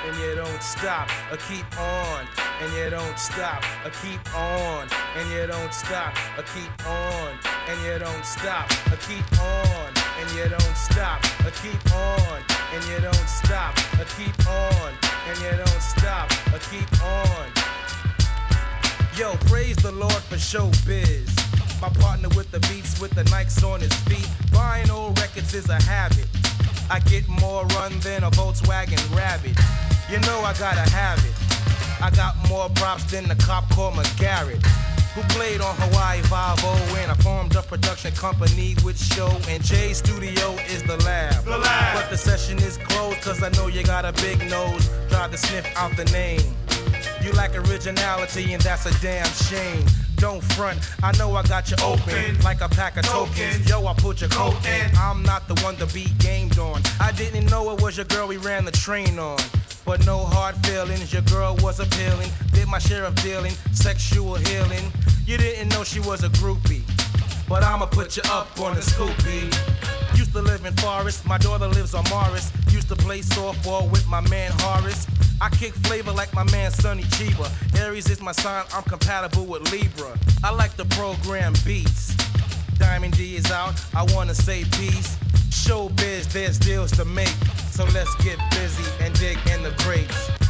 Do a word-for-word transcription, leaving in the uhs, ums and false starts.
and you don't stop, or keep on, and you don't stop, or keep on, and you don't stop, or keep on, and you don't stop, or keep on, and you don't stop, or keep on, and you don't stop, or keep on, and you don't stop, or keep on. Yo, praise the Lord for showbiz. My partner with the beats, with the Nikes on his feet. Buying old records is a habit. I get more run than a Volkswagen Rabbit. You know I gotta have it. I got more props than the cop called McGarrett, who played on Hawaii Five-O when I formed a production company with Show, and J Studio is the lab. The lab. But the session is closed cause I know you got a big nose. Try to sniff out the name. You lack originality and that's a damn shame. Don't front, I know I got you open, open. Like a pack of tokens. tokens. Yo, I put your coat in. I'm not the one to be gamed on. I didn't know it was your girl we ran the train on. But no hard feelings, your girl was appealing. Did my share of dealing, sexual healing. You didn't know she was a groupie, but I'ma put you up on the scoopy. Used to live in Forest, my daughter lives on Morris. Used to play softball with my man Horace. I kick flavor like my man Sonny Chiba. Aries is my sign, I'm compatible with Libra. I like to program beats. Diamond D is out, I wanna say peace. Showbiz, there's deals to make. So let's get busy and dig in the crates.